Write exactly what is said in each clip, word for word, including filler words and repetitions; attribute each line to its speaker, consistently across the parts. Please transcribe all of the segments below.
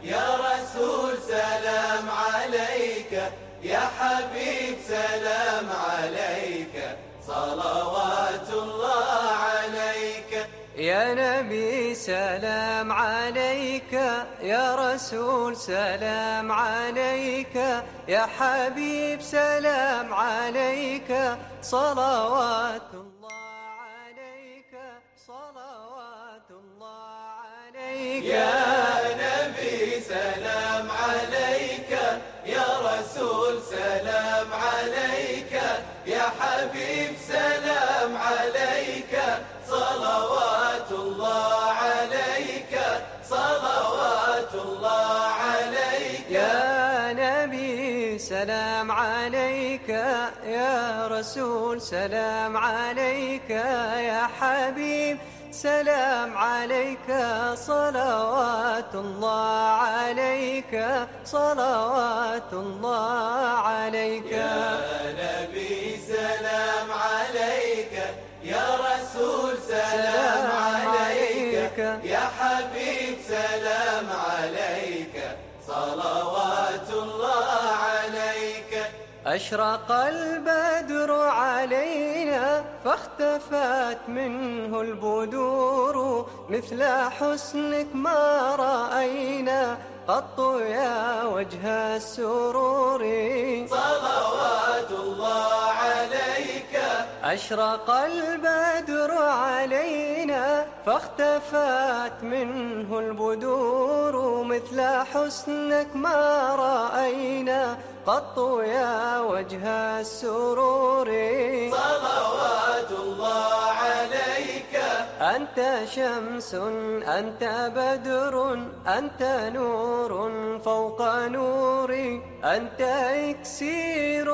Speaker 1: يا رسول سلام عليك، يا حبيب سلام عليك، صلوات الله عليك.
Speaker 2: يا نبي سلام عليك، يا رسول سلام عليك، يا حبيب سلام عليك، صلوات الله عليك، صلوات الله عليك.
Speaker 1: يا نبي سلام عليك، يا رسول سلام عليك، يا حبيب سلام عليك، صلوات الله عليك، صلوات الله عليك.
Speaker 2: يا نبي سلام عليك، يا رسول سلام عليك، يا حبيب سلام عليك، صلوات الله عليك، صلوات الله عليك.
Speaker 1: يا نبي سلام عليك، يا رسول سلام عليك، يا حبيب سلام عليك، صلوات الله عليك.
Speaker 2: أشرق البدر علينا فاختفت منه البدور، مثل حسنك ما رأينا قط يا وجه السرور،
Speaker 1: صلوات الله عليك.
Speaker 2: أشرق البدر علينا فاختفت منه البدور، مثل حسنك ما رأينا قط يا وجه السرور،
Speaker 1: صلوات الله عليك.
Speaker 2: أنت شمس أنت بدر أنت نور فوق نوري، أنت إكسير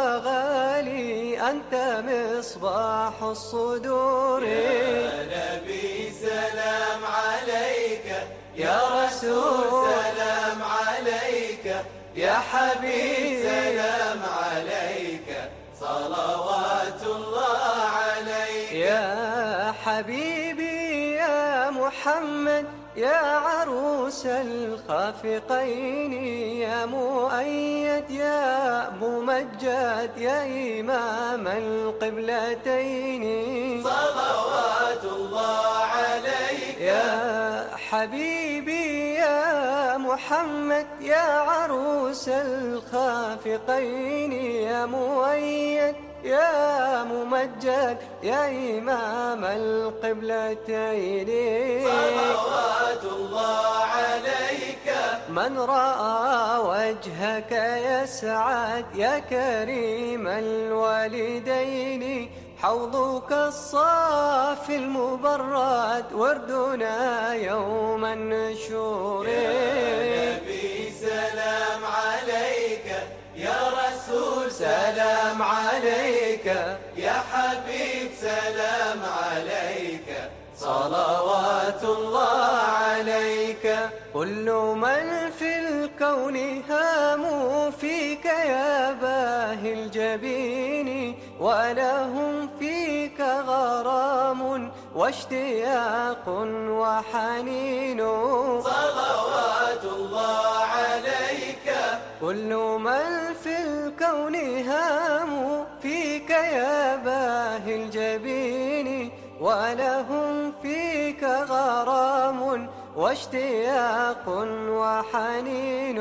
Speaker 2: وغالي أنت مصباح الصدور.
Speaker 1: يا نبي سلام عليك، يا رسول سلام عليك، يا حبيب سلام عليك، صلوات الله عليك.
Speaker 2: يا حبيبي يا محمد يا عروس الخافقين، يا مؤيد يا ممجد يا إمام القبلتين،
Speaker 1: صلوات الله عليك.
Speaker 2: يا حبيبي يا محمد يا عروس الخافقين، يا مؤيد يا ممجد يا إمام القبلتين،
Speaker 1: صلوات الله عليك.
Speaker 2: من رأى وجهك يسعد يا كريم الوالدين، حوضك الصافي المبرد وردنا يوم النشور.
Speaker 1: يا نبي سلام عليك، يا رسول سلام عليك، يا حبيب سلام عليك، صلوات الله عليك.
Speaker 2: كل من في الكون هاموا فيك يا باهي الجبين، ولهم فيك غرام واشتياق وحنين،
Speaker 1: صلوات الله عليك.
Speaker 2: كل من في الكون هاموا فيك يا باهي الجبين، ولهم فيك غرام واشتياق وحنين،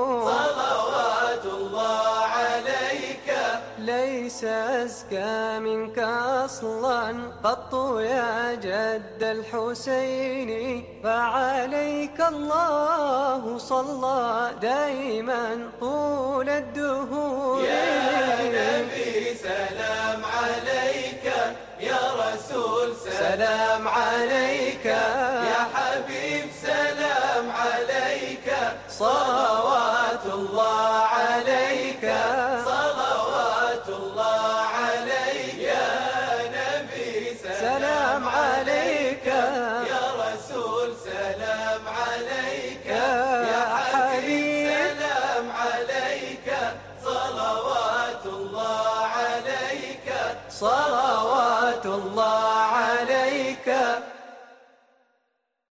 Speaker 1: صلوات الله عليك.
Speaker 2: ليس أزكى منك أصلا قط يا جد الحسين، فعليك الله صلى دائما طول الدهور.
Speaker 1: يا نبي سلام عليك، يا رسول سلام عليك، يا حبيب سلام عليك، صلوات